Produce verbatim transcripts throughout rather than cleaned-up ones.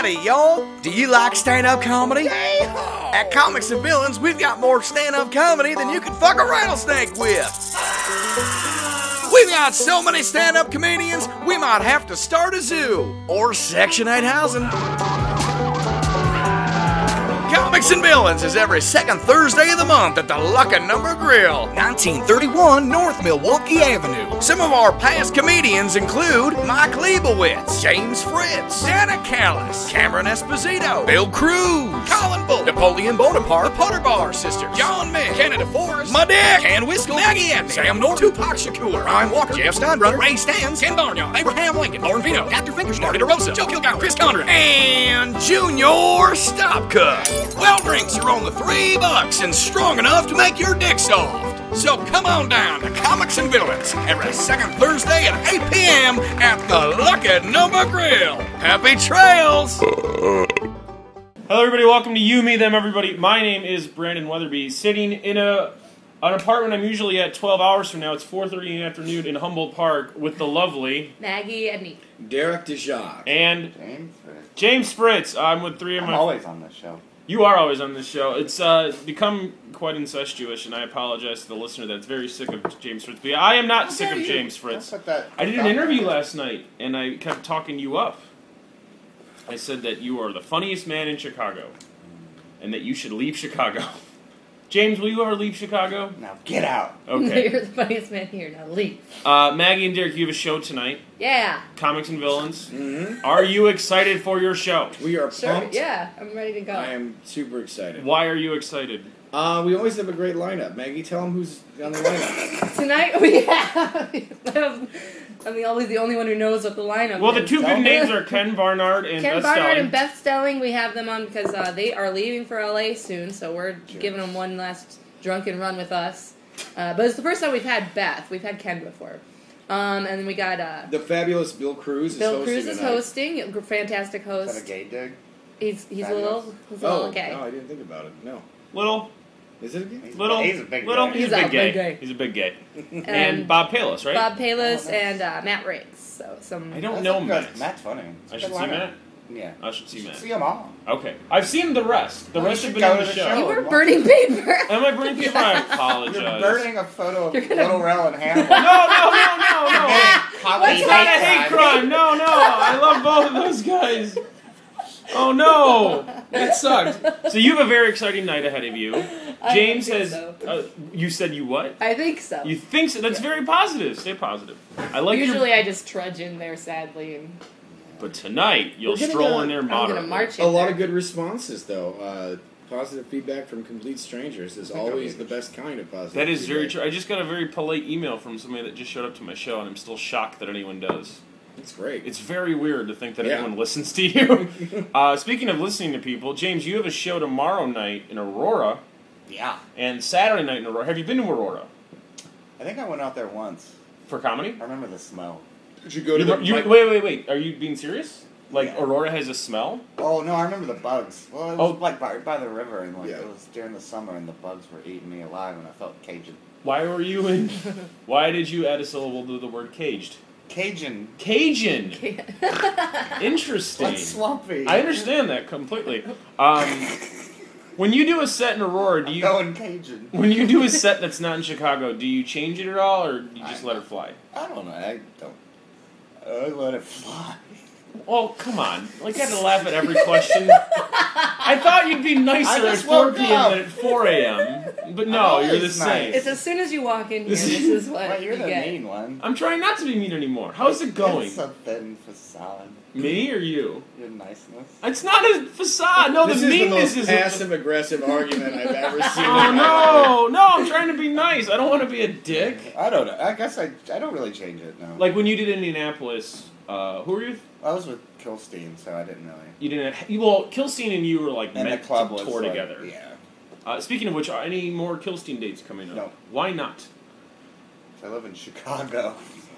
Howdy, y'all. Do you like stand-up comedy? At Comics and Villains, we've got more stand-up comedy than you can fuck a rattlesnake with. We've got so many stand-up comedians, we might have to start a zoo or Section eight housing. Comics and Villains is every second Thursday of the month at the Lucky Number Grill, nineteen thirty-one North Milwaukee Avenue. Some of our past comedians include Mike Leibowitz, James Fritz, Dana Callis, Cameron Esposito, Bill Cruz, Colin Bull, Napoleon Bonaparte, the Potter Bar Sisters, John Mick, Canada Forrest, My Dick, Ken Wiskel, Maggie Edney, Sam Norton, Tupac Shakur, Ryan Walker, Jeff Steinbrunner, Ray Stans, Ken Barnyard, Abraham Lincoln, Lauren Vino, Doctor Fingerstein, Marty DeRosa, Joe Kilgour, Chris Conrad, and Junior Stopcook. Well, drinks are only three bucks and strong enough to make your dick soft. So come on down to Comics and Villains every second Thursday at eight p.m. at the Lucky Number Grill. Happy trails! Hello, everybody. Welcome to You, Me, Them, Everybody. My name is Brandon Weatherby. Sitting in a an apartment I'm usually at twelve hours from now. It's four thirty in the afternoon in Humboldt Park with the lovely Maggie Edney, Derek DeJock, and James Fritz. James Fritz. I'm with three of I'm my. always on this show. You are always on this show. It's uh, become quite incestuous, and I apologize to the listener that's very sick of James Fritz. But yeah, I am not How sick dare of you? James Fritz. Don't put that- I did an stop interview that. last night, and I kept talking you up. I said that you are the funniest man in Chicago, and that you should leave Chicago. James, will you ever leave Chicago? Now get out. Okay. you're the funniest man here. Now leave. Uh, Maggie and Derek, you have a show tonight. Yeah, Comics and Villains. Mm-hmm. Are you excited for your show? We are sure. pumped. Yeah, I'm ready to go. I am super excited. Why are you excited? Uh, we always have a great lineup. Maggie, tell them who's on the lineup. Tonight we have. I'm the, always the only one who knows what the lineup Well, is. the two good names are Ken Barnard and Ken Beth Barnard Stelling. and Beth Stelling. We have them on because uh, they are leaving for L A soon, so we're giving them one last drunken run with us. Uh, but it's the first time we've had Beth. We've had Ken before. Um, and then we got uh, The fabulous Bill Cruz is Bill hosting Cruz is tonight. hosting. Fantastic Is that a host. gay dig? He's he's a Fabulous. little he's a little Oh, gay. no, I didn't think about it. No. Little, Is it a gay? He's, little, he's a big little. guy. He's, He's a big a gay. big gay. He's a big gay. And, And Bob Palos, right? Bob Palos Oh, nice. and uh, Matt Riggs. So some. I don't That's know good. Matt. Matt's funny. I It's should a see good lineup. Matt. Yeah. I should see You should Matt. see them all. Okay, I've seen the rest. The Well, rest you have should been go on to the the show. show. You were What? burning paper. Am I burning people? I You're apologize. burning a photo of You're gonna- Little Rel and Hannibal. No, no, no, no, no. Comedy It's not a hate crime. No, no. I love both of those guys. Oh no, that sucked. So you have a very exciting night ahead of you. I James think has. so. Uh, you said you what? I think so. You think so? That's very positive. Stay positive. I like your. Usually I just trudge in there sadly and But tonight you'll We're getting stroll a- in there I'm gonna moderately. march in A lot there. of good responses, though. Uh, positive feedback from complete strangers is I think I'll always be the best kind of positive That is very feedback. true. I just got a very polite email from somebody that just showed up to my show, and I'm still shocked that anyone does. It's great. It's very weird to think that Yeah. anyone listens to you. uh, speaking of listening to people, James, you have a show tomorrow night in Aurora, Yeah. and Saturday night in Aurora. Have you been to Aurora I think I went out there once. for comedy? I remember the smell. Did you go to You- the... you- like- wait, wait, wait. Are you being serious? Like Yeah. Aurora has a smell? Oh, no, I remember the bugs. Well, it was Oh. like by, by the river, and like Yeah. it was during the summer, and the bugs were eating me alive, and I felt Cajun. Why were you in? Why did you add a syllable to the word caged? Cajun. Cajun. Interesting. Like swampy. I understand that completely. Um, when you do a set in Aurora, do I'm you? going Cajun. When you do a set that's not in Chicago, do you change it at all, or do you just I- let it fly? I don't know. I don't. I let it fly. Oh, come on. Like, I had to laugh at every question. I thought you'd be I nicer at just four woke p.m. up. than at four a.m. But no, I'm you're the always same. nice. It's as soon as you walk in here, This this is- is what Well, you're you the get. mean one. I'm trying not to be mean anymore. How's it going? It's a thin facade. Me or you? Your niceness. It's not a facade. No, this the is the meanness most is. passive-aggressive argument I've ever seen. Oh in my life. no, no! I'm trying to be nice. I don't want to be a dick. I don't know. I guess I, I don't really change it, no. Like when you did Indianapolis, uh, who were you? I was with Kilstein, so I didn't really. You didn't. Well, Kilstein and you were like And meant the club to was tour like, together. Yeah. Uh, speaking of which, are any more Kilstein dates coming up? No. Why not? I live in Chicago.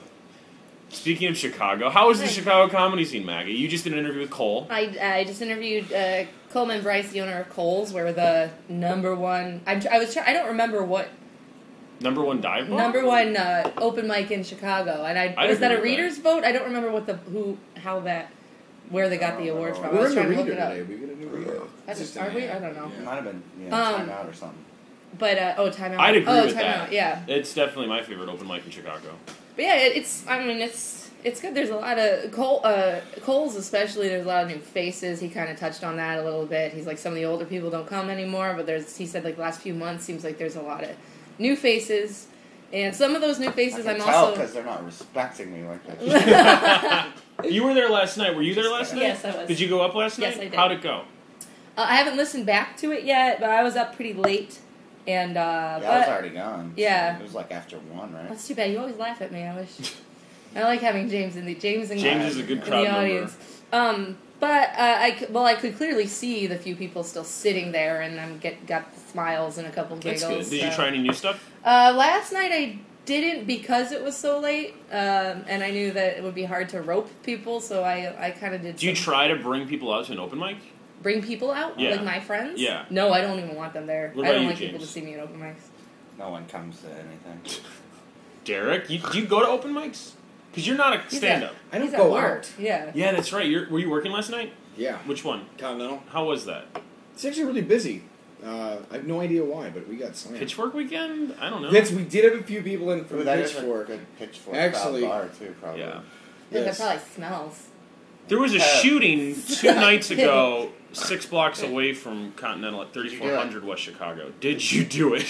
Speaking of Chicago, how is the Hi. Chicago comedy scene, Maggie? You just did an interview with Cole. I, I just interviewed uh, Coleman Bryce, the owner of Kohl's. We're the number one. I'm, I was. Try, I don't remember what Number one dive bar? number one uh, open mic in Chicago, and I, I was that a agree with readers vote? I don't remember what the who how that where they got the Oh, awards no. from. We I were was in the trying to look reader it up. today. We get a new reader. I It's just- just are an we? ad. I don't know. It Yeah. might have been yeah, Um, time out or something. But uh, oh, time out. I'd agree oh, with time that. out. Yeah, It's definitely my favorite open mic in Chicago. but yeah, it, it's. I mean, it's it's good. There's a lot of Cole. Uh, Cole's especially. There's a lot of new faces. He kind of touched on that a little bit. He's like, some of the older people don't come anymore, but there's. He said like the last few months seems like there's a lot of new faces, and some of those new I faces can I'm tell also. because they're not respecting me like they should. You were there last night. Were you there last night? Yes, I was. Did you go up last night? Yes, I did. How'd it go? Uh, I haven't listened back to it yet, but I was up pretty late, and uh, Yeah, I was but- already gone. so Yeah. It was like after one, right? That's too bad. You always laugh at me. I wish. I like having James in the James and James is a good in crowd the member. audience. Um, but uh, I c- well, I could clearly see the few people still sitting there, and I'm get got the smiles and a couple That's giggles. good. Did you so. try any new stuff? Uh, last night I didn't because it was so late, um, and I knew that it would be hard to rope people, so I I kind of did. Do you some- try to bring people out to an open mic? bring people out Yeah. like my friends? Yeah. No, I don't even want them there. What I about don't you, like people to James? see me at open mics. No one comes to anything. Derek, you, do you go to open mics? Because you're not a He's stand-up. I don't He's at go work. out. Yeah. Yeah, that's right. You're, were you working last night? Yeah. Which one? Continental. How was that? It's actually really busy. Uh, I have no idea why, but we got slammed. Pitchfork weekend? I don't know. That's, we did have a few people in Ooh, from that is a Pitchfork. good pitchfork Actually- bar too, probably. Yeah. Yes. That probably smells. There was a Uh, shooting two nights ago, six blocks away from Continental at thirty-four hundred West Chicago. Did you do it?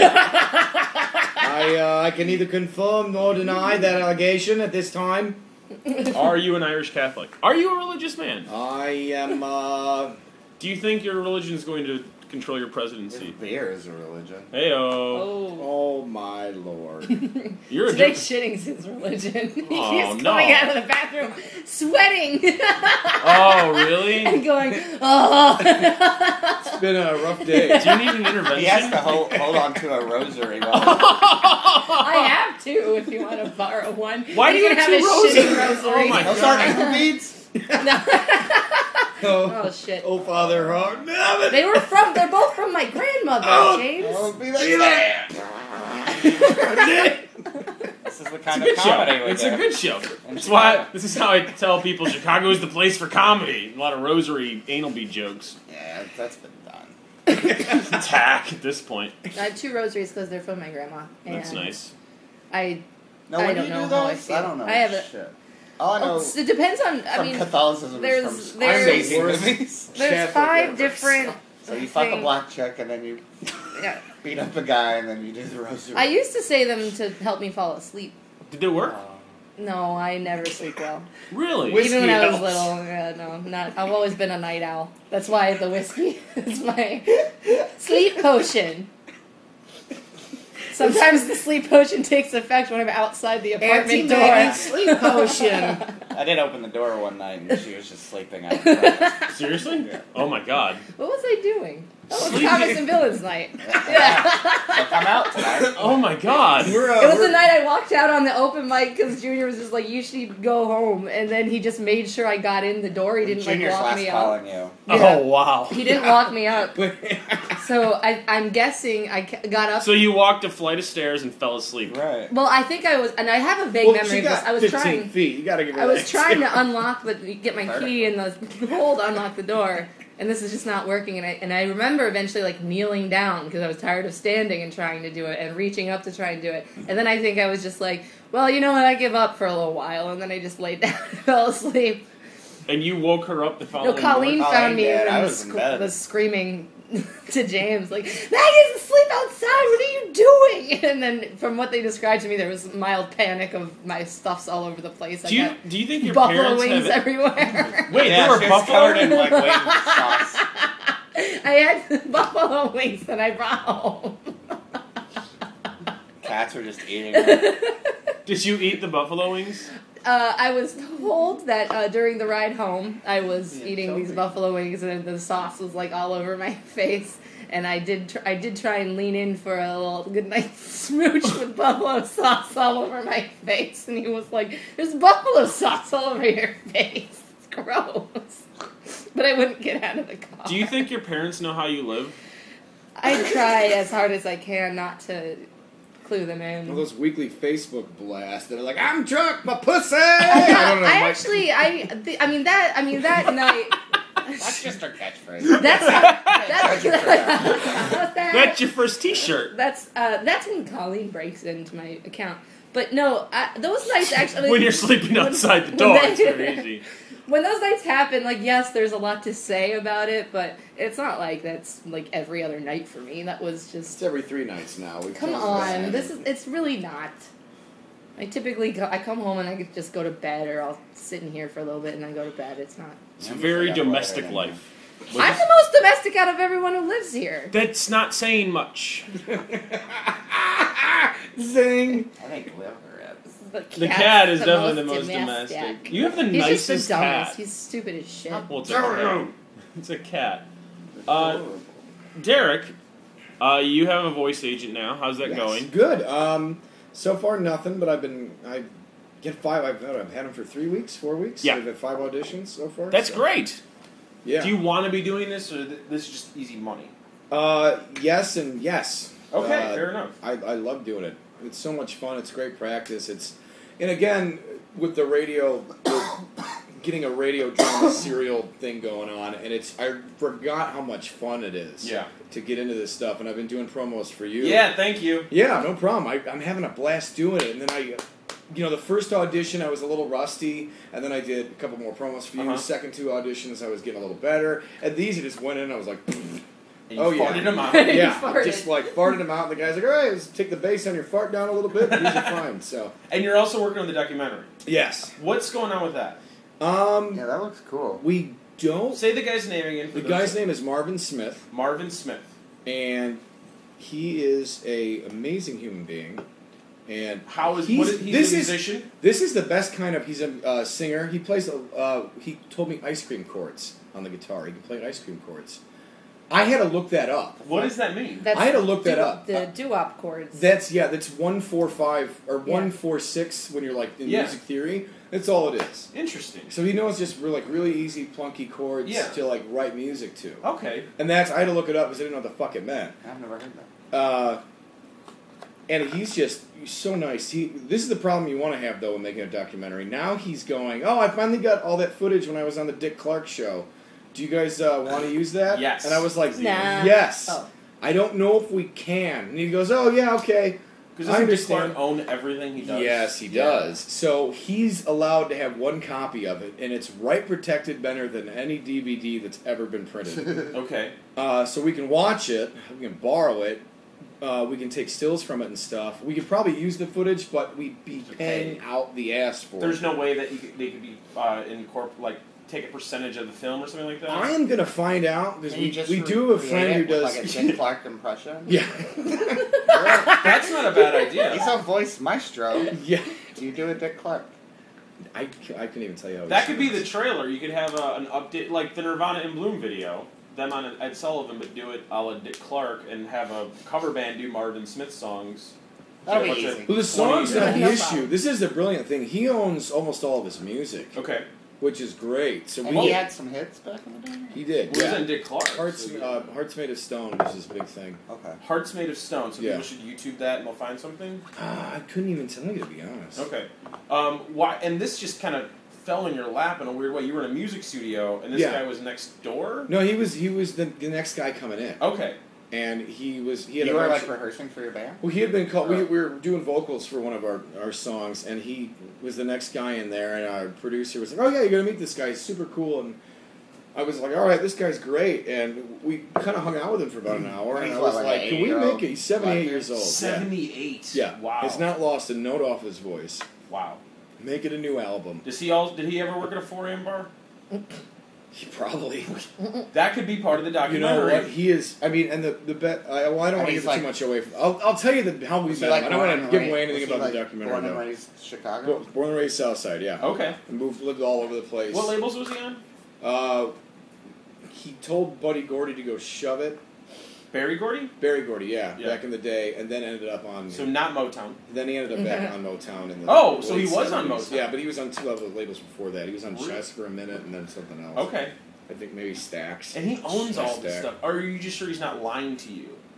I uh, I can neither confirm nor deny that allegation at this time. Are you an Irish Catholic? Are you a religious man? I am. Uh, Do you think your religion is going to control your This presidency? beer is a religion. Heyo. Oh. oh my lord! You're a Today diff- shitting's his religion. Oh, He's no. coming out of the bathroom sweating Oh, really? and going, oh. It's been a rough day. Do you need an intervention? He has to hold, hold on to a rosary. While I have two if you want to borrow one. Why do you can have have two a shitting rosaries? rosary. Oh my Those God. aren't ankle beads? oh, Oh shit. oh, Father Heart. Damn it. They were from, they're both from my grandmother, Oh. James. Oh, be See like that? This is the It's kind a of good show. comedy we It's do. a good show. In That's why. Chicago. This is how I tell people Chicago is the place for comedy. A lot of rosary anal bead jokes. Yeah, that's been done. Tack at this point. I have two rosaries because they're from my grandma. And That's nice. I, No, I when don't you know do how I those, feel. I don't know. I have a- shit. All I know well, it's- it depends on, I from mean, Catholicism there's- is from there's- amazing There's- movies. there's Catholic five reference. different So you fuck a things. black chick and then you Yeah. beat up a guy and then you do the rosary. I used to say them to help me fall asleep. Did it work? Uh, No, I never sleep well. Really? Whiskey Even when I was helps. little, yeah, no, not. I've always been a night owl. That's why the whiskey is my sleep potion. Sometimes the sleep potion takes effect when I'm outside the apartment door. Anti-maggot sleep potion. I did open the door one night and she was just sleeping out. front. Seriously? Yeah. Oh my god. What was I doing? Oh, it was Sleeping. Thomas and Villains night. So come out tonight. Oh my god. We're, uh, It was we're- the night I walked out on the open mic because Junior was just like, "You should go home," and then he just made sure I got in the door. He didn't Junior's like lock last me up. calling you. Yeah. Oh wow. He didn't lock me up, so I, I'm guessing I ca- got up. So you walked a flight of stairs and fell asleep. Right. Well, I think I was, and I have a vague well, memory she of this. got I was fifteen trying. feet. You gotta give her I was that, trying too. to unlock the get my key and the hole to unlock the door, and this is just not working. And I and I remember eventually like kneeling down because I was tired of standing and trying to do it and reaching up to try and do it. And then I think I was just like, well, you know what? I give up for a little while, and then I just laid down and fell asleep. And you woke her up the No, following Colleen morning? Colleen found me did. I and was in sc- bed. was screaming to James like, "Maggie's asleep outside. What are you doing?" And then from what they described to me, there was mild panic of my stuffs all over the place. I Do you got do you think your buffalo parents wings have everywhere. Wait, yeah, there were she was buffalo covered in like wing sauce. I had buffalo wings that I brought home. Cats were just eating them. Did you eat the buffalo wings? Uh, I was told that uh, during the ride home, I was Yeah, eating tell these me. buffalo wings, and the sauce was like all over my face. And I did, tr- I did try and lean in for a little goodnight smooch with buffalo sauce all over my face. And he was like, "There's buffalo sauce all over your face. It's gross." But I wouldn't get out of the car. Do you think your parents know how you live? I try as hard as I can not to clue them in. One of those weekly Facebook blasts that are like, I'm drunk, my pussy! Yeah, I don't know. I my- actually, I, th- I mean that, I mean that night. That's just our catchphrase. That's that's Judge her for that. what's that? That's your first T-shirt. That's uh, that's when Colleen breaks into my account. But no, I, those nights actually. When you're sleeping when- outside the when door, they- it's pretty easy. When those nights happen, like yes, there's a lot to say about it, but it's not like that's like every other night for me. That was just It's every three nights now. We've come closed on. this. This is it's really not. I typically go, I come home and I could just go to bed, or I'll sit in here for a little bit and then go to bed. It's not. It's a very domestic life. I'm the most domestic out of everyone who lives here. That's not saying much. Zing! I think liver is. The, The cat's cat is definitely the most domestic. domestic. You have the He's nicest just the dumbest. cat. He's stupid as shit. Well, it's a cat. It's a cat. Uh, Derek, uh, you have a voice agent now. How's that Yes. going? Good. Um, so far nothing, but I've been I get five. I've, I've had them for three weeks, four weeks. Yeah. I've had five auditions so far. That's so- great. Yeah. Do you want to be doing this, or th- this is just easy money? Uh, yes and yes. Okay, Uh, fair enough. I, I love doing it. It's so much fun. It's great practice. It's, and again, with the radio, with getting a radio drama serial thing going on, and it's I forgot how much fun it is. Yeah. To get into this stuff, and I've been doing promos for you. Yeah, thank you. Yeah, no problem. I, I'm having a blast doing it, and then I. You know, the first audition I was a little rusty, and then I did a couple more promos for you. Uh-huh. Second two auditions I was getting a little better, and these I just went in and I was like, And you Oh, yeah. farted them out. yeah, farted. just like farted them out. And the guy's like, all right, let's take the bass on your fart down a little bit. These are fine. So And you're also working on the documentary. yes, What's going on with that? um, Yeah, that looks cool. we don't. Say the guy's name again. For The those guy's that- name is Marvin Smith, Marvin Smith. and he is a amazing human being. And How is he's, what is, he's this a is musician? this is the best kind of. He's a uh, singer. He plays. Uh, he told me ice cream chords on the guitar. He can play ice cream chords. I had to look that up. What does that mean? That's I had to look that doo- up. The Uh, doo-wop chords. That's yeah. That's one four five or Yeah. one four six when you're like in Yeah. music theory. That's all it is. Interesting. So he knows just re- like really easy plunky chords Yeah. to like write music to. Okay. And that's I had to look it up because I didn't know what the fuck it meant. I've never heard that. Uh, and he's just he's so nice. He this is the problem you want to have though when making a documentary. Now he's going, oh, I finally got all that footage when I was on the Dick Clark show. Do you guys uh, want to use that? Yes. And I was like, Nah. yes. Oh. I don't know if we can. And he goes, oh yeah, okay. Because I doesn't Dick Clark understand. own everything he does? Yes, he Yeah. does. So he's allowed to have one copy of it, and it's right protected better than any D V D that's ever been printed. Okay. uh, so we can watch it, we can borrow it, uh, we can take stills from it and stuff. We could probably use the footage, but we'd be paying out the ass for There's it. no way that you could, they could be uh, incorp like take a percentage of the film or something like that. I am gonna find out because Can you we, just we do have a recreate friend who it with, does. like a Dick Clark impression. yeah, That's not a bad idea. He's a voice maestro. yeah. Do you do a Dick Clark? I, c- I couldn't even tell you how. That he could be the sounds. trailer. You could have a, an update, like the Nirvana in Bloom video, them on Ed Sullivan, but do it a la Dick Clark and have a cover band do Marvin Smith songs. That'll Get a be bunch of easy. Well, the songs twenty- not the No issue. problem. This is the brilliant thing. He owns almost all of his music, Okay. which is great. So And we he had some hits back in the day? he did. What was yeah. in Dick Clark? Hearts, So, uh, Hearts Made of Stone was his big thing. Okay. Hearts Made of Stone. So Yeah. people should YouTube that and they'll find something. Uh, I couldn't even tell you to be honest. Okay. Um, why? And this just kind of fell in your lap in a weird way. You were in a music studio, and this Yeah. guy was next door. No, he was he was the, the next guy coming in, Okay. and he was he had You a were bunch like of- rehearsing for your band? well, he had been called. We, Right. we were doing vocals for one of our, our songs, and he was the next guy in there. And our producer was like, "Oh yeah, you're gonna meet this guy. He's super cool." And I was like, "All right, this guy's great." And we kind of hung out with him for about an hour. And He's I what, was like like, an "Can we eighty-year-old make it?" He's seventy-eight black years dude? old. Seventy-eight. Yeah, Wow. It's not lost a note off his voice. Wow. Make it a new album. Does he all? Did he ever work at a four a.m. bar? He probably. That could be part of the You know documentary. what? He is. I mean, and the the bet. I, well, I don't And want to he's give like- too much away. From, I'll I'll tell you the how we Was he met. like him. I don't born want to and give raised- away anything was he about the like documentary. Born and no. raised Chicago? Bo- Born and raised Southside, yeah. Okay. And moved, lived all over the place. What labels was he on? Uh, he told Buddy Gordy to go shove it. Barry Gordy? Barry Gordy, yeah, Yeah. back in the day, and then ended up on. So not Motown. then he ended up back on Motown in the. Oh, so late he was on seventies. Motown. Yeah, but he was on two other labels before that. He was on Really? Chess for a minute, and then something else. Okay. I think maybe Stax. And he owns all Stax. this stuff. Or are you just sure he's not lying to you?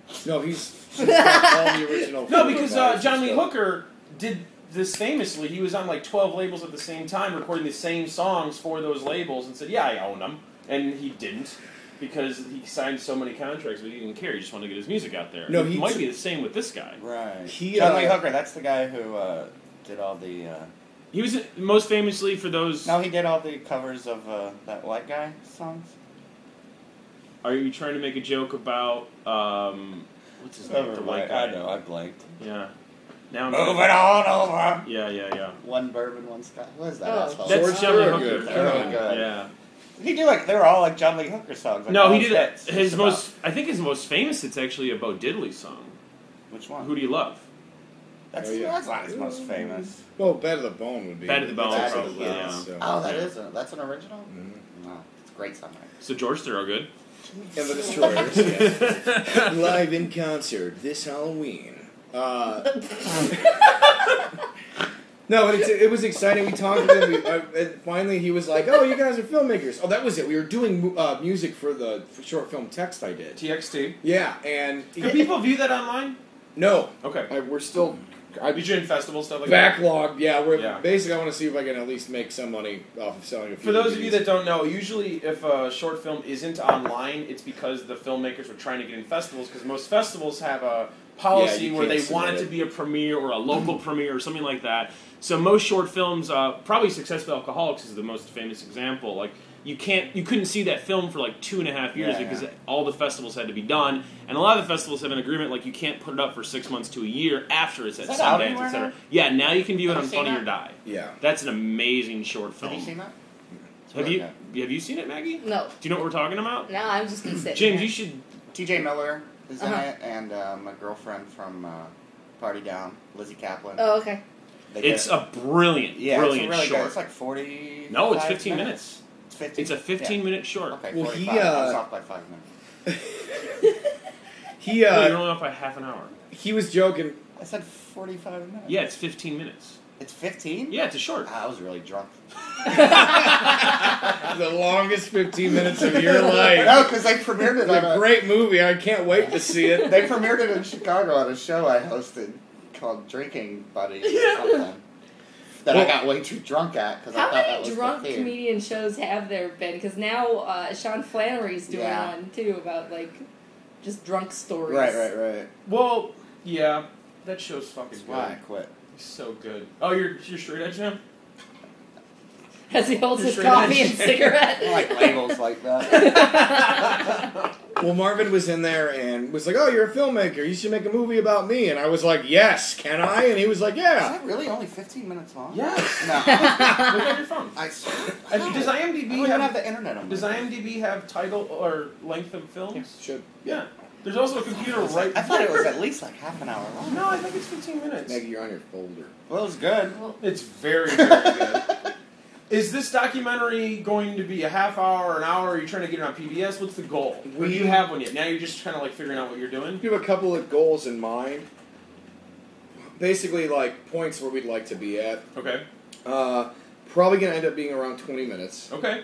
No, he's, he's got all the original. No, because uh, guys John and Lee stuff. Hooker did this famously. He was on like twelve labels at the same time, recording the same songs for those labels, and said, "Yeah, I own them," and he didn't. Because he signed so many contracts, but he didn't care. He just wanted to get his music out there. No, it he might t- be the same with this guy. Right. He, John uh, Lee Hooker, that's the guy who uh, did all the... Uh, He was most famously for those... no, he did all the covers of uh, that white guy songs. Are you trying to make a joke about... Um, what's his name? Never The mind. white guy. I know, I blanked. Yeah. Now I'm Move it on over! Yeah, yeah, yeah. One bourbon, one scotch. What is that Oh. asshole? That's George John Lee Thorogood. Hooker. Thorogood. Yeah. He did like, they were all like John Lee Hooker songs. Like No, all he did it. hits. His Just most... about. I think his most famous, it's actually a Bo Diddley song. Which one? Who Do You Love? That's, Oh, yeah. that's not his most famous. Well, Bed of the Bone would be. Bed of the Bone, that's probably, actually yeah. his, so. Oh, that is a, that's an original? Mhm. No, it's a great song. So George Thorogood. And the Destroyers, yeah. Live in concert this Halloween. Uh, no, but it's, it was exciting. We talked to him. We, uh, and finally, he was like, "Oh, you guys are filmmakers." Oh, that was it. We were doing uh, music for the for short film text I did. T X T. Yeah, and Do people view that online? no, Okay. I, we're still. I Did you in festival stuff like that? backlogged. Yeah, we're Yeah. basically. I want to see if I can at least make some money off of selling a few. For those of you D V that Ds. don't know, usually if a short film isn't online, it's because the filmmakers were trying to get in festivals, because most festivals have a policy Yeah, you where they can't want it submit to it. be a premiere or a local premiere or something like that. So most short films, uh, probably Successful Alcoholics is the most famous example. Like you can't, you couldn't see that film for like two and a half years Yeah, because yeah. all the festivals had to be done, and a lot of the festivals have an agreement like you can't put it up for six months to a year after it's at Is that out Sundance, anywhere et cetera. now? Yeah, now you can view it Have on you seen Funny or that? Die. Yeah. That's an amazing short film. Have you seen that? It's Have really you good. have you seen it, Maggie? No. Do you know what we're talking about? Now I'm just gonna sit. James, here. you should. T J Miller is in Uh-huh. it, and uh, my girlfriend from uh, Party Down, Lizzie Kaplan. Oh, okay. They did It's it. a brilliant, yeah, brilliant it's really short. good. It's like forty. No, it's fifteen minutes. It's fifteen. It's a fifteen minute short. Okay, Well, he, forty-five. I was uh, off by five minutes. He No, uh, you're only off by half an hour. he was joking. I said forty-five minutes. Yeah, it's fifteen minutes. It's fifteen. Yeah, it's a short. Ah, I was really drunk. The longest fifteen minutes of your life. No, because they premiered it It's on a a, great movie. I can't wait to see it. They premiered it in Chicago on a show I hosted called Drinking Buddies or something. That I Well- got way too drunk at because I How thought that many was drunk fifteen. comedian shows have there been? Because now uh, Sean Flannery's doing Yeah. one too about like just drunk stories. Right, right, right. Well, yeah, that show's fucking That's good. why I quit. It's so good. Oh, you're you're straight edge now. As he holds You're his straight coffee edge. and cigarette. I like labels like that. Well, Marvin was in there and was like, "Oh, you're a filmmaker. You should make a movie about me." And I was like, "Yes, can I?" And he was like, Is "Yeah." that really only fifteen minutes long? Yes. No. Look at your phone. I swear. And does I IMDb don't even have, have the internet on my does phone. IMDb have title or length of films? Should Yeah. There's also a computer right. I thought it was at least like half an hour long. No, I think it's fifteen minutes. Maggie, you're on your folder. Well, it was good. It's very, very good. Is this documentary going to be a half hour, an hour? Are you trying to get it on P B S? What's the goal? Or do We- you have one yet? Now you're just kind of like figuring out what you're doing? We have a couple of goals in mind. Basically, like points where we'd like to be at. Okay. Uh, probably gonna end up being around twenty minutes. Okay.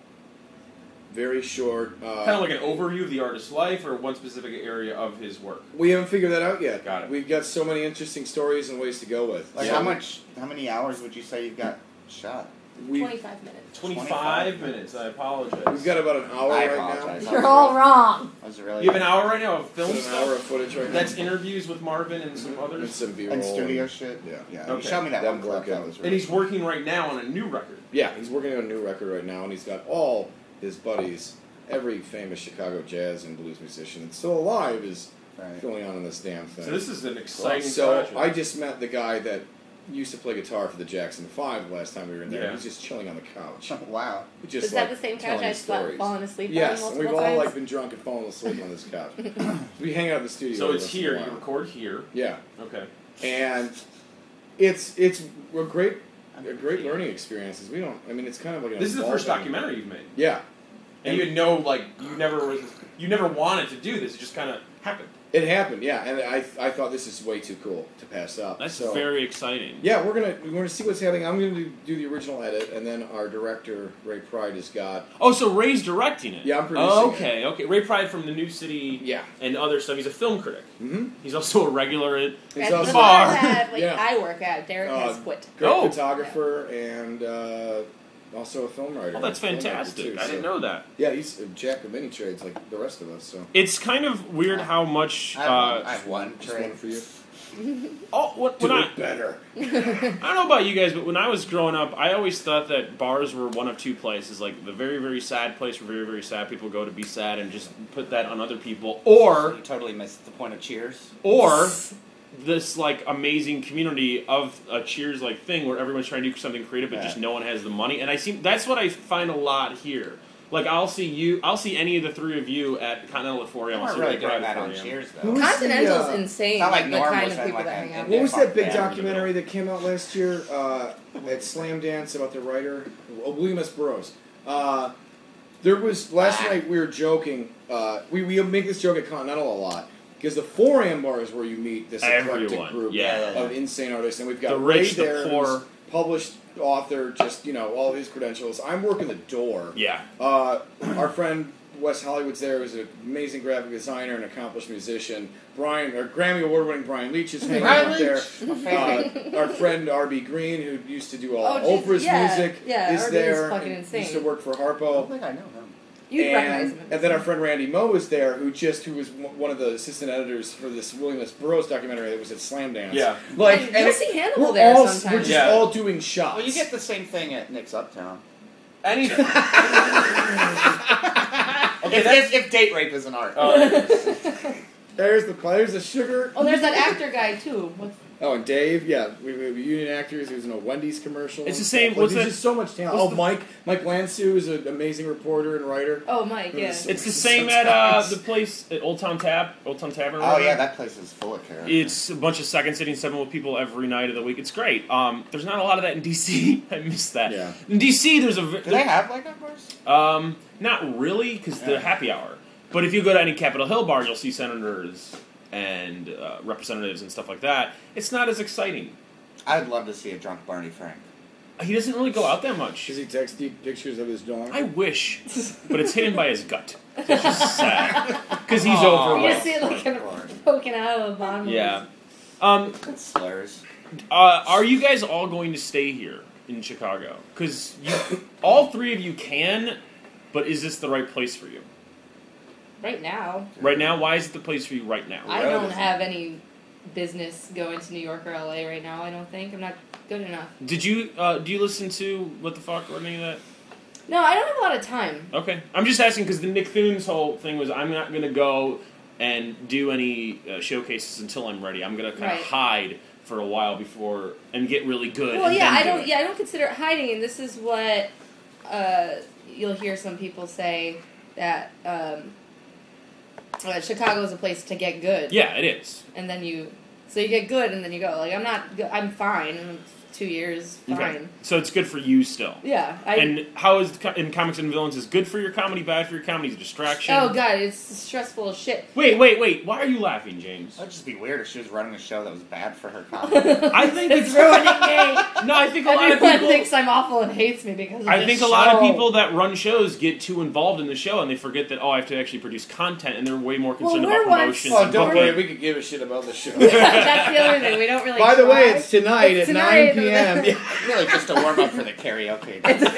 Very short. Uh, Kind of like an overview of the artist's life or one specific area of his work. we haven't figured that out yet. Got it. We've got so many interesting stories and ways to go with. Like So how much? How many hours would you say you've got shot? We've, Twenty-five minutes. twenty-five twenty-five minutes. I apologize. we've got about an hour I right apologize. now. You're all wrong. Was it really? You have an hour right now of film Got an stuff? hour of footage right now. That's interviews with Marvin and some and others. some B-roll. and studio shit. Yeah. Yeah. Okay. You showed me that Them one clip. working. That was really And he's working right now on a new record. Yeah, he's working on a new record right now, and he's got all his buddies, every famous Chicago jazz and blues musician that's still alive is right. filling on in this damn thing. So this is an exciting So project. I just met the guy that used to play guitar for the Jackson Five last time we were in there. Yeah. He's just chilling on the couch. Wow. Just Is like that the same couch telling I slept stories. falling asleep Yes, on and we've multiple all times? like been drunk and fallen asleep on this couch. We hang out in the studio. So every it's once in a here. while. You record here. Yeah, Okay. and it's it's a great a great learning experiences. We don't. I mean, it's kind of like an This is the first evolving- documentary you've made. Yeah, And you had no, like, you never was, you never wanted to do this. You just kind of happened. It happened, yeah, and I I thought this is way too cool to pass up. That's so, very exciting. Yeah, we're gonna we're gonna see what's happening. I'm gonna do, do the original edit, and then our director Ray Pride has got. Oh, so Ray's directing it. Yeah, I'm producing oh, okay, okay. Ray Pride from the New City. Yeah. And other stuff. He's a film critic. Mm-hmm. He's also a regular at. He's At also the bar. bar that like, Yeah. I work at, Derek Uh, has quit. great Oh. photographer and uh, also a film writer. Oh, that's Filmmaker, fantastic. too, I didn't so- know that. Yeah, he's a jack of many trades like the rest of us. So It's kind of weird how much. I have, Uh, one, I have one just trade. one for you. oh, what, Do when I, it better. I don't know about you guys, but when I was growing up, I always thought that bars were one of two places. Like the very, very sad place where very, very sad people go to be sad and just put that on other people. Or, You totally missed the point of Cheers. or this like amazing community of a Cheers like thing where everyone's trying to do something creative, but Yeah. just no one has the money. And I see that's what I find a lot here. Like I'll see you, I'll see any of the three of you at Continental at four We a.m. I'll weren't see really Ray Pride doing at that on four a.m. Cheers, Who though. was- Continental's the, uh, insane. it's not like the Norm kind was of in, people like, that a- hang out. in What was that big Yeah. documentary that came out last year uh, at Slam Dance about the writer uh, William S. Burroughs? Uh, there was last night we were joking. Uh, we we make this joke at Continental a lot because the four a.m. bar is where you meet this eclectic Everyone, group yeah. of insane artists, and we've got The rich, Ray the there, poor. who's published author, just you know all of his credentials. I'm working the door. Yeah. Uh, our friend Wes Hollywood's there, who's an amazing graphic designer and accomplished musician. Brian, or Grammy award-winning Brian Leach is hanging Brian out there. Leach, my favorite. Uh, our friend R B Green, who used to do all Oh, geez, Oprah's yeah, music, yeah, is R B is there. fucking and insane. Used to work for I don't Harpo. think I know him. You'd recognize And, him. and then our friend Randy Moe was there, who just who was w- one of the assistant editors for this William S. Burroughs documentary that was at Slam Dance. Yeah. like And and you'll it- see Hannibal we're there all sometimes. we're just Yeah. all doing shots. Well, you get the same thing at Nick's Uptown. Anything. okay, If, that's, if, if date rape is an art. oh, there's the there's the sugar. Oh, there's that actor guy too. What's, Oh, and Dave, yeah, we, we have union actors. He was in a Wendy's commercial. It's and the same- stuff. Like, what's there's that- just so much talent. what's Oh, the- Mike Mike Lansu is an amazing reporter and writer. oh, Mike, yeah. It's- it's the same at uh, the place at Old Town Tap, Old Town Tavern. or Oh, whatever. yeah, that place is full of characters. It's a bunch of second sitting seven with people every night of the week. It's great. Um, there's not a lot of that in D C. I miss that. Yeah. In D C, there's a v- Do they have like that bars? um, not really because they're happy hour. But if you go to any Capitol Hill bars, you'll see senators and uh, representatives and stuff like that. It's not as exciting. I'd love to see a drunk Barney Frank. He doesn't really go out that much. Does he text you pictures of his dog? I wish, but it's hidden by his gut. So it's just sad because he's Aw. You overweight. just see it like kind of poking out of the bottom. Yeah. Um, That's slurs. uh, are you guys all going to stay here in Chicago? Because all three of you can, but is this the right place for you? Right now, Right now, why is it the place for you right now? I Road don't is- have any business going to New York or L A right now. I don't think I'm not good enough. Did you uh, do you listen to What the Fuck or any of that? No, I don't have a lot of time. Okay, I'm just asking because the Nick Thunes whole thing was I'm not going to go and do any uh, showcases until I'm ready. I'm going to kind of Right. hide for a while before and get really good. Well, and yeah, then I do don't. it. Yeah, I don't consider it hiding, and this is what uh, you'll hear some people say that um, uh, Chicago is a place to get good. Yeah, it is. And then you, so you get good, and then you go. Like I'm not. go- I'm fine. I'm two years fine. Okay, so it's good for you still. Yeah. I, And how is co- in Comics and Villains is good for your comedy, bad for your comedy, is a distraction? oh god, it's stressful as shit. Wait, wait, wait. Why are you laughing, James? That'd just be weird if she was running a show that was bad for her comedy. I think It's it's ruining me. No, I think a lot of Everyone people. thinks I'm awful and hates me because of I this think a lot of show. people that run shows get too involved in the show and they forget that, oh, I have to actually produce content, and they're way more concerned Well, about we're once- promotion. Oh, and don't booking. worry, we could give a shit about the show. That's the other thing. We don't really. By the way, try. it's tonight It's at tonight. nine p.m. Really just a warm up for the karaoke.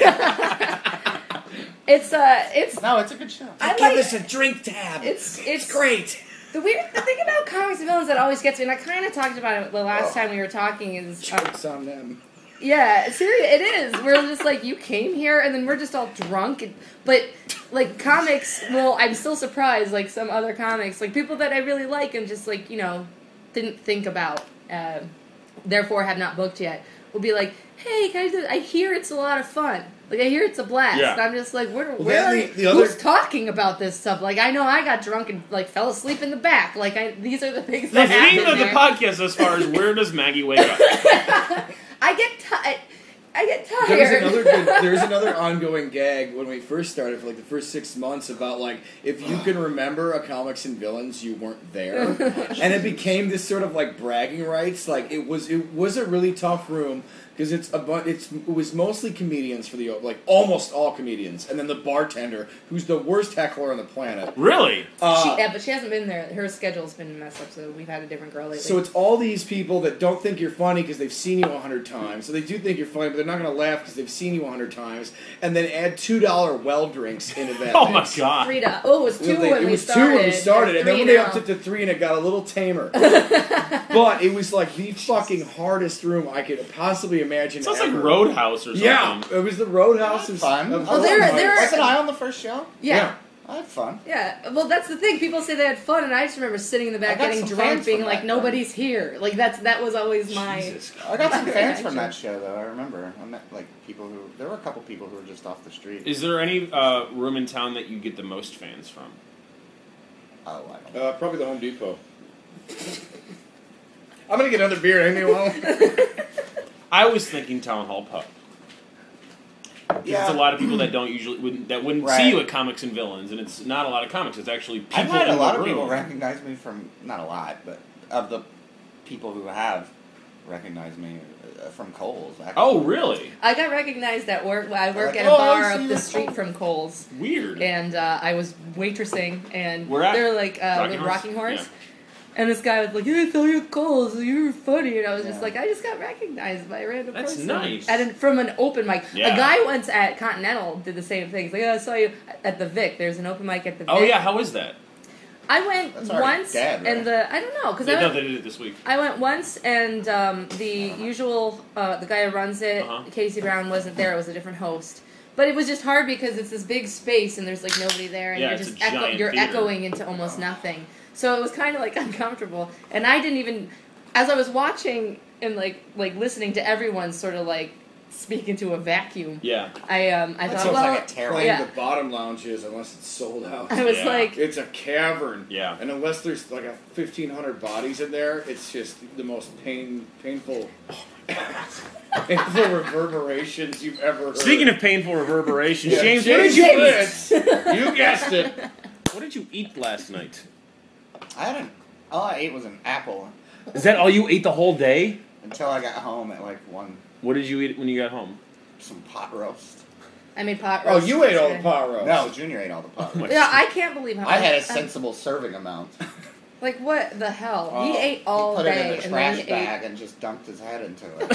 It's uh, it's No, it's a good show. I Give like us a drink tab. it's it's great. the weird the thing about comics and villains that always gets me, and I kind of talked about it the last time we were talking. Is uh, Jokes on them. yeah, seriously, it is. We're just like you came here, and then we're just all drunk. And, but like comics, well, I'm still surprised. Like some other comics, like people that I really like, and just like you know, didn't think about, uh, therefore have not booked yet. Will be like, hey, can I do? I hear it's a lot of fun. Like I hear it's a blast. Yeah. And I'm just like, where, Well, where then are the- you- the other- who's talking about this stuff? Like I know I got drunk and like fell asleep in the back. Like I, these are the things The that theme happen of the there. podcast, as far as where does Maggie wake up? I get ti I get tired. There's another good, there's another ongoing gag when we first started for like the first six months about like if you can remember a Comics and Villains, you weren't there, and it became this sort of like bragging rights. Like it was it was a really tough room because it's a bu- it's it was mostly comedians for the like almost all comedians, and then the bartender who's the worst heckler on the planet. Really? Uh, she, yeah, but she hasn't been there. Her schedule's been messed up, so we've had a different girl lately. So it's all these people that don't think you're funny because they've seen you a hundred times. So they do think you're funny, but they're not going to laugh because they've seen you a hundred times. And then add two dollar well drinks into that. Oh my mix. god. Three to, oh, it was two Well, they- when it we was started. two when we started, and then Three when they now. upped it to three, and it got a little tamer. But it was like the fucking hardest room I could possibly imagine. Sounds ever. like Roadhouse or something. Yeah, it was the Roadhouse. Of, Fun. of Oh, there- Roadhouse. there- Wasn't I on the first show? Yeah. I had fun. Yeah, well, that's the thing. People say they had fun, and I just remember sitting in the back I got getting some drunk, fans being from like, that, "Nobody's here." Like that's that was always my. Jesus I got some My fans from reaction. that show, though. I remember. I met like people who. There were a couple people who were just off the street. Is there any uh, room in town that you get the most fans from? Oh, I don't know. Uh, probably the Home Depot. I'm gonna get another beer. Anything you want? I was thinking Town Hall Pub. Because Yeah. it's a lot of people that don't usually wouldn't, that wouldn't Right. see you at Comics and Villains, and it's not a lot of comics. It's actually people I've had in a lot the of room. people recognize me from, not a lot, but of the people who have recognized me uh, from Kohl's. Actually. Oh, really? I got recognized at work. I work Like, at a "Oh, I bar see up you the at street Kohl's." from Kohl's, Weird. and uh, I was waitressing, and Where at? they were like uh, Rocking with Horse? Rocking Horse. Yeah. And this guy was like, "Yeah, I saw you at Kohl's. You were funny." And I was just Yeah. like, "I just got recognized by a random That's person." nice. And then from an open mic, Yeah. a guy once at Continental did the same thing. He's like, "Oh, I saw you at the Vic. There's an open mic at the Vic." Oh yeah, how is that? I went That's already once, dead, right? and the I don't know because Yeah, I no, went, they did it this week. I went once, and um, the usual uh, the guy who runs it, Uh-huh. Casey Brown, wasn't there. It was a different host. But it was just hard because it's this big space and there's like nobody there, and Yeah, you're it's just a echo- giant you're theater. echoing into almost nothing. So it was kind of like uncomfortable, and I didn't even, as I was watching and like like listening to everyone sort of like speak into a vacuum. Yeah. I um I That thought, sounds well, like a terrible. Playing Yeah. the bottom lounge is unless it's sold out. I was Yeah. like, It's a cavern. Yeah. And unless there's like a fifteen hundred bodies in there, it's just the most pain, painful, painful reverberations you've ever heard. Speaking of painful reverberations, Yeah, James, what did you eat? Fritz, you guessed it. What did you eat last night? I hadn't. All I ate was an apple Is that all you ate the whole day? until I got home at like one. What did you eat when you got home? Some pot roast. I made pot Oh, roast. you ate all the yesterday. pot roast. No, Junior ate all the pot roast. Yeah, I can't believe how I had a I- sensible serving amount. Like what the hell? Oh, he ate all he put day it in the and then trash he ate. bag and just dumped his head into it.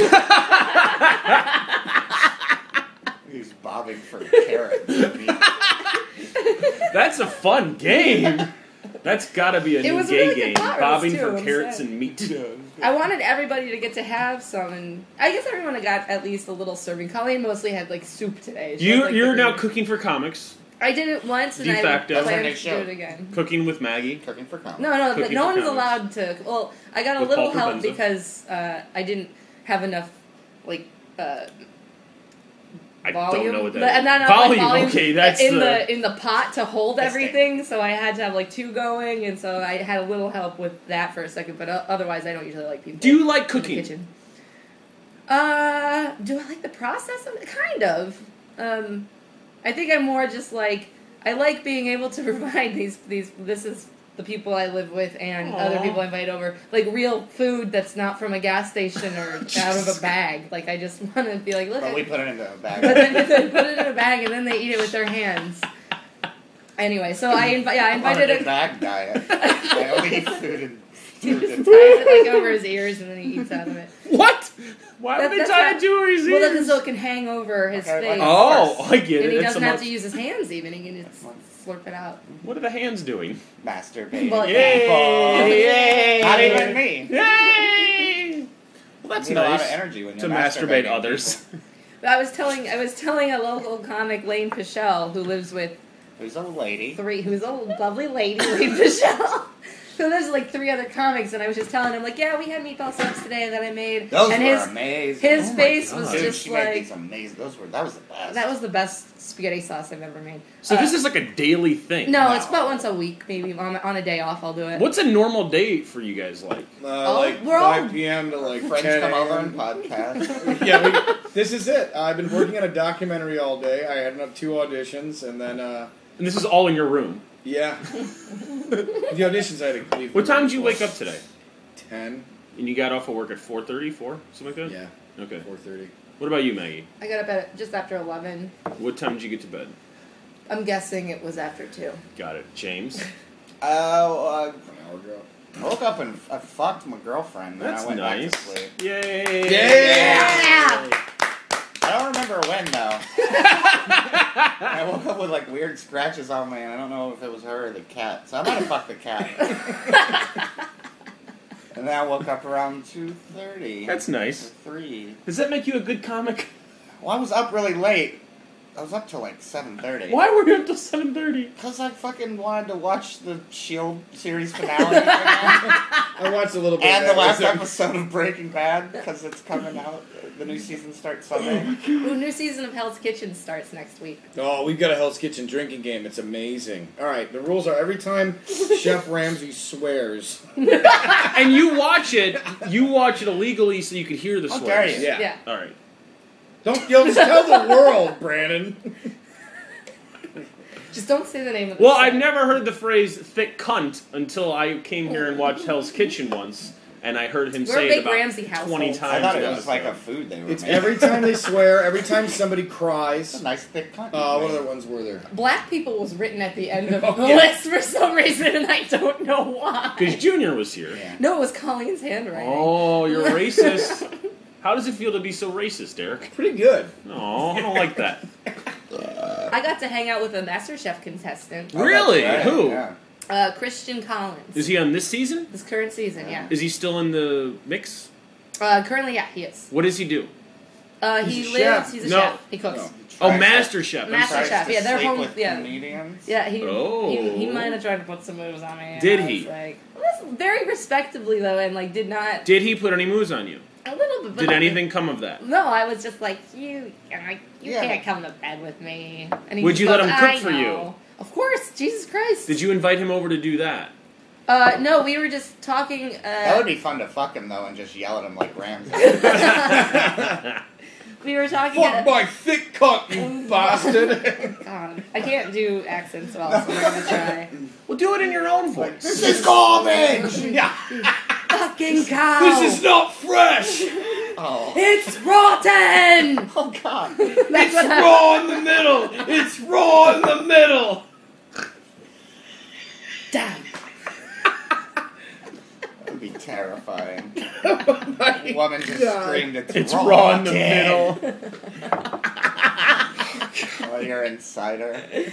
He was bobbing for carrots. and meat. That's a fun game. That's gotta be a It new was a gay really good game. pot roast, Bobbing too, for I'm carrots sad. and meat. I wanted everybody to get to have some, and I guess everyone got at least a little serving. Colleen mostly had like soup today. She You had, like, you're the- now cooking for comics, I did it once, and De I facto. That's our plan next to do show. it again. cooking with Maggie. Cooking for comedy. No, no, Cooking no for one's comics. allowed to. Well, I got a With little Paul help Provenza. because uh, I didn't have enough, like. Uh, I volume. don't know what that But- is. no, no, like volume, volume okay, that's in the. the in the pot to hold This everything. So I had to have like two going, and so I had a little help with that for a second. But o- otherwise, I don't usually like people. Do you like in the cooking? kitchen. Uh, do I like the process of it? Kind of. Um, I think I'm more just like I like being able to provide these these. This is the people I live with and Aw. other people I invite over, like real food that's not from a gas station or out of a bag. Like I just want to be like, look. But I- we put it into a bag. but then they put it in a bag and then they eat it with their hands. Anyway, so I invi- yeah, I I'm on invited a a bag diet. I only eat food and he food just and ties it like over his ears and then he eats out of it. What? Why That- would they that's tie not- it to his Well, ears? that's so it can hang over his Okay, face. like- Oh, I get And it. he It's doesn't a have much- to use his hands even. He can just slurp it out. What are the hands doing? masturbate. Well, Yay! Yay! Not even me. Yay! Well, that's You need a lot of nice energy when to you're masturbate masturbating. others. But I was telling I was telling a local comic, Lane Pichelle, who lives with Who's a lady? three, who's a lovely lady, Lane Pichelle. So there's like three other comics, and I was just telling him like, yeah, we had meatball subs today that I made, Those and were his amazing. his Oh my face God. was Dude, just she made like these amazing. Those were that was the best. that was the best spaghetti sauce I've ever made. So Uh, this is like a daily thing. no, it's about once a week, maybe on, on a day off. I'll do it. What's a normal day for you guys like? Uh, Oh, like we're all- five p.m. to like Friends ten come over a.m. and podcast. Yeah, we, this is it. I've been working on a documentary all day. I had up two auditions, and then uh, And this is all in your room. yeah, the auditions I had to leave. What time did you wake up today? Ten. And you got off of work at four thirty, four, something like that? Yeah, Okay. four thirty. What about you, Maggie? I got up at just after eleven. What time did you get to bed? I'm guessing it was after two. Got it. James? Oh, An hour ago. I woke up and I fucked my girlfriend, and That's I went nice. back to sleep. Yay! Yeah! I don't remember when though. I woke up with like weird scratches on me, and I don't know if it was her or the cat. So I might have fucked the cat. And then I woke up around two thirty. That's nice. Three. Does that make you a good comic? Well, I was up really late. I was up till like seven thirty. Why were you up till seven thirty? Because I fucking wanted to watch the Shield series finale again. I watched a little bit. And of the that. last episode of Breaking Bad, because it's coming out. The new season starts Sunday. Ooh, new season of Hell's Kitchen starts next week. Oh, we've got a Hell's Kitchen drinking game. It's amazing. All right, the rules are every time Chef Ramsay swears. And you watch it, you watch it illegally so you could hear the How swears. dare you. Yeah. Yeah. All right. Don't you'll tell the world, Brandon. Just don't say the name of the Well, show. I've never heard the phrase thick cunt until I came here and watched Hell's Kitchen once, and I heard him We're say a it big about Ramsay household. twenty I times. I thought it in was the like a episode. food they were It's making. every time they swear, every time somebody It's a cries. nice thick cunt. Uh, what other ones were there? Black people was written at the end of Oh, the yeah. list for some reason, and I don't know why. Because Junior was here. Yeah. No, it was Colleen's handwriting. Oh, you're racist. How does it feel to be so racist, Derek? Pretty good. No, I don't like that. I got to hang out with a MasterChef contestant, Oh, Really? that's right, Who? Yeah. uh, Christian Collins. Is he on this season? This current season, yeah. Is he still in the mix? Uh, currently, yeah, he is. What does he do? Uh, He's he a lives. chef. He's a No. chef. He cooks. No. Oh, Tries Master to- Chef. I'm Master sorry. Chef, tries yeah, to they're sleep home- with yeah. comedians. Yeah, he, Oh. he he might have tried to put some moves on me. and Did I he? was like, well, very respectably though, and like did not Did he put any moves on you? a little bit. But Did anything come of that? No, I was just like you. Like, you Yeah, can't but- come to bed with me. And he Would just you let goes, him cook "I for you?" know." Of course, Jesus Christ. Did you invite him over to do that? Uh, no, we were just talking. Uh, That would be fun to fuck him though and just yell at him like Ramsay. we were talking. Fuck At, my thick cock, you bastard. God, I can't do accents well, so I'm gonna try. Well, do it in your own voice. This is garbage! Yeah. Fucking cow! This is not fresh. Oh. It's rotten. Oh god. That's what I. Raw in the middle. It's raw in the middle. Damn. That would be terrifying. Oh my A woman just God. screamed, it's, It's raw, raw in the dead." middle. Oh, you're insider.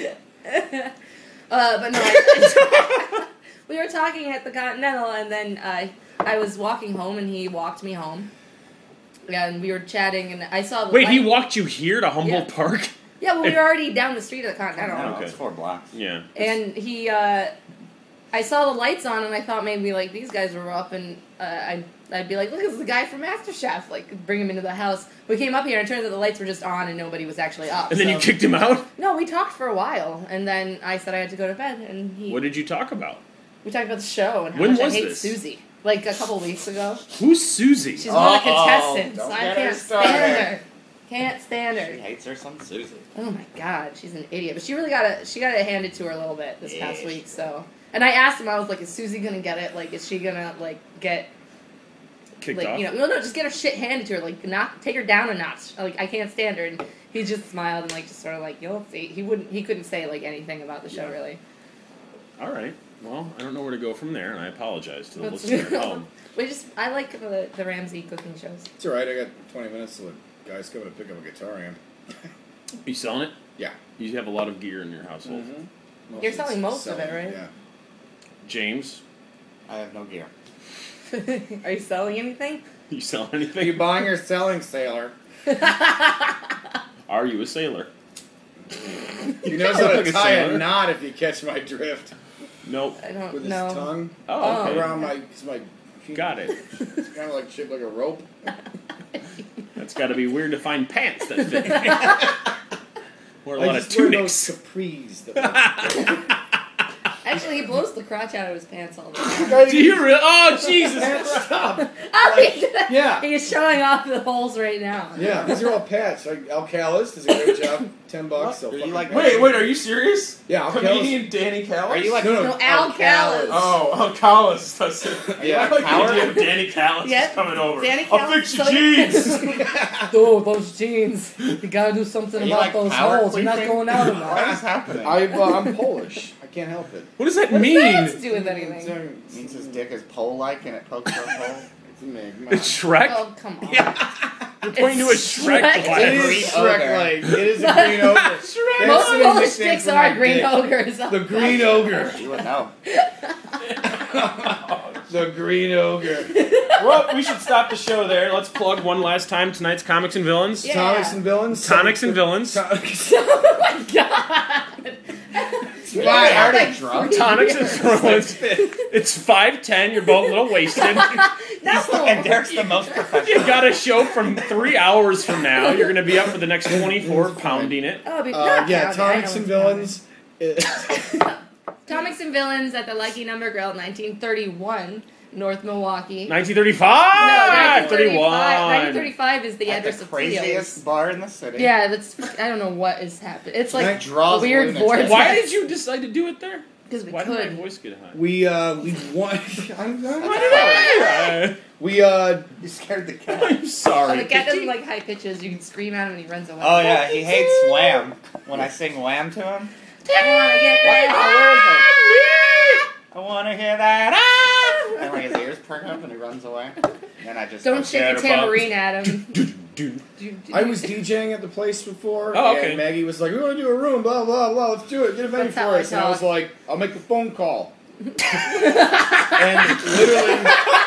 Uh, but no, I, we were talking at the Continental, and then uh, I was walking home, and he walked me home. And we were chatting, and I saw the Wait, light. he walked you here to Humboldt Yeah. Park? Yeah, well, we were already down the street at the Continental. No, Okay. it's four blocks. Yeah. And he, uh, I saw the lights on, and I thought maybe, like, these guys were up, and uh, I'd, I'd be like, look, it's the guy from MasterChef, like, bring him into the house. We came up here, and it turns out the lights were just on, and nobody was actually up. And then so- you kicked him out? No, we talked for a while, and then I said I had to go to bed, and he... What did you talk about? We talked about the show, and how When much was I hate this? Susie. Like, a couple weeks ago. Who's Susie? She's one of the Uh-oh. contestants. Don't I get her can't started. stand her. Can't stand She her. hates her son Susie. Oh my god, she's an idiot. But she really got it. She got it handed to her a little bit this past Yeah. week. So, and I asked him, I was like, "Is Susie gonna get it? Like, is she gonna like get Kicked like off? you know? No, no, just get her shit handed to her. Like, knock, take her down a notch. Like, I can't stand her." And he just smiled and like just sort of like, "You'll see." He wouldn't. He couldn't say like anything about the show Yeah. really. All right. Well, I don't know where to go from there, and I apologize to the That's- listener at home. We just. I like the the Ramsay cooking shows. It's alright, I got twenty minutes till the guy's coming to pick up a guitar amp. You selling it? Yeah. You have a lot of gear in your household. Most You're of selling it's most of it, selling, right? Yeah. James, I have no gear. Are you selling anything? you selling Are you anything? buying or selling, sailor? Are you a sailor? You know kinda how look to like a tie a sailor. knot if you catch my drift. Nope. I don't With his know. tongue Oh, okay. around my, cause my Got it. It's kind of like shaped like a rope. That's got to be weird to find pants that fit. Wear a I lot of just wear tunics. those capris. That Actually, he blows the crotch out of his pants all the time. Do you really? Oh, Jesus. Stop. Oh, Yeah. He's showing off the holes right now. Yeah, these are all patch. Like Alcalis does a great job. Ten bucks. So Are you fucking like- patch. Wait, wait, are you serious? Yeah, Alcalis. Comedian Danny Callis? Are you like No, no. No, Al Callis. Oh, oh, Callis does it. you like I like the Howard? idea of Danny Callis Yeah, is coming over. Danny I'll Callis, fix your so- jeans. Oh, those jeans. You gotta do something Are you about like those power holes. You're not queefing? going out What enough. is happening? I, uh, I'm Polish. I can't help it. What does that What mean? does that have to do with anything? It's means his dick is pole-like and it pokes through a hole. Enigma. It's Shrek? Oh, come on. You're pointing to a It's Shrek Shrek. It glass. is Green Shrek ogre. like. It is a green ogre. Shrek. Most That's the Polish nickname dicks for are my green dick. ogres. The green ogre. You would know. The green ogre. Well, we should stop the show there. Let's plug one last time tonight's Comics and Villains. Yeah. Comics and villains. Comics and Villains. Comics. Oh my god. Fine, I already Like drunk. three Tonics and years. Villains. It's five ten. You're both a little wasted. And Derek's the most professional. You got a show from three hours from now. You're going to be up for the next twenty-four, pounding it. Oh, be, Uh, not yeah, counting. I Comics know and it's villains. Comics and Villains at the Lucky Number Grill, nineteen thirty-one, North Milwaukee. nineteen thirty-five! No, nineteen thirty-one. thirty-five is the At address the of craziest Cleo's. bar in the city. Yeah, that's. I don't know what is happening. It's like Night draws a weird lunatics. vortex. Why did you decide to do it there? Because we Why did my could. voice get high? We uh we won. I'm, I'm, Uh, we uh You scared the cat. I'm Oh, sorry. the cat doesn't like high pitches. You can scream at him and he runs away. Oh yeah, he hates Wham. When I sing Wham to him, I wanna get oh, that. where is it? I want to hear that. Ah! And when his ears perk up and he runs away, then I just Don't go, shake Forget the about- tambourine at him. I was DJing at the place before, Oh, okay. and Maggie was like, "We want to do a room, blah blah blah. Let's do it. Get a venue That's for how I us." And I talk. was like, "I'll make the phone call." And literally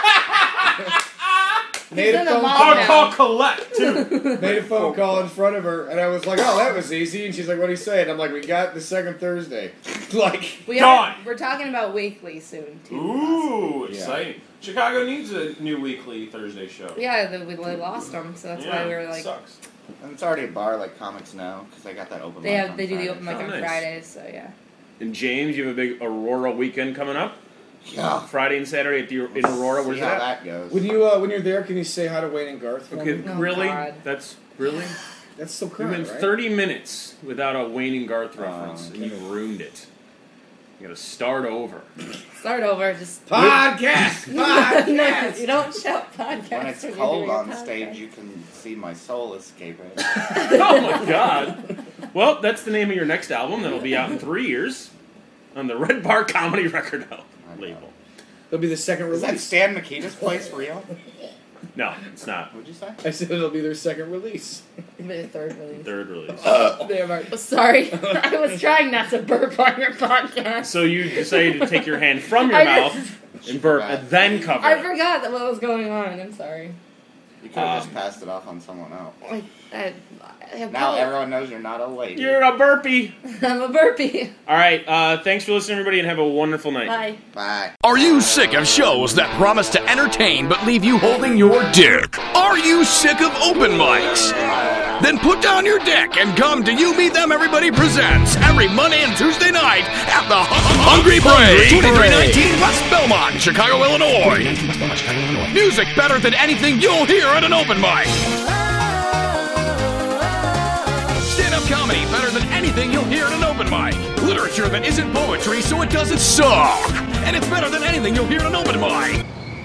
made a in a phone mob call. I'll call collect, too. Made a phone call in front of her, and I was like, "Oh, that was easy." And she's like, "What do you say?" And I'm like, "We got the second Thursday." Like, We Gone. are, we're talking about weekly soon too. Ooh, Yeah. exciting. Chicago needs a new weekly Thursday show. Yeah, the, we lost them, so that's Yeah, why we were like, sucks. And it's already a bar like Comics Now because they got that open. they mic have on they do the Friday. open mic Oh, on nice. Fridays, so yeah. And James, you have a big Aurora weekend coming up. Yeah. Friday and Saturday at the in Aurora. Where's See how that? that goes. when you uh, when you're there, can you say hi to Wayne and Garth? For Okay, me? Oh, really? God. That's really. That's so We current, went right? thirty minutes without a Wayne and Garth Oh, reference, okay. and you ruined it. You got to start over. Start over, just Podcast. no, Podcast. you don't shout podcast. When it's you're cold doing a on podcast. stage, you can see my soul escaping. Oh my God! Well, that's the name of your next album. That'll be out in three years on the Red Bar Comedy Record label. It'll be the second Is that release. Stan Mikita's place real? No, it's not. What'd you say? I said it'll be their second release. The third release. Third release. Oh, sorry, I was trying not to burp on your podcast. So you decided to take your hand from your I mouth just- and burp, and then cover I it. forgot that what was going on. I'm sorry. You could have Um, just passed it off on someone else. I, I, I have Now probably- everyone knows you're not a lady. You're a burpee. I'm a burpee. All right. Uh, thanks for listening, everybody, and have a wonderful night. Bye. Bye. Are you sick of shows that promise to entertain but leave you holding your dick? Are you sick of open mics? Then put down your dick and come to You Meet Them Everybody Presents every Monday and Tuesday night at the Hungry Brave, twenty-three nineteen West Belmont, Chicago, Illinois. Music better than anything you'll hear at an open mic. Stand-up comedy better than anything you'll hear at an open mic. Literature that isn't poetry so it doesn't suck. And it's better than anything you'll hear at an open mic.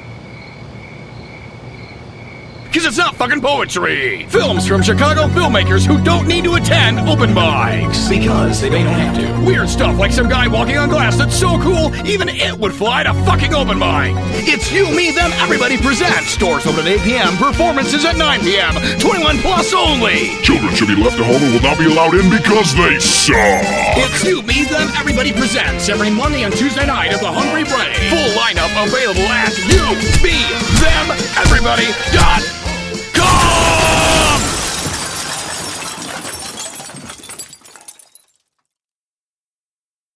Because it's not fucking poetry. Films from Chicago filmmakers who don't need to attend open mics. Because they don't have to. Weird stuff like some guy walking on glass that's so cool, even it would fly to fucking open mic. It's You, Me, Them, Everybody Presents. Doors open at eight p.m. Performances at nine p.m. twenty-one plus only. Children should be left at home and will not be allowed in because they suck. It's You, Me, Them, Everybody Presents every Monday and Tuesday night at the Hungry Brave. Full lineup available at you me them everybody dot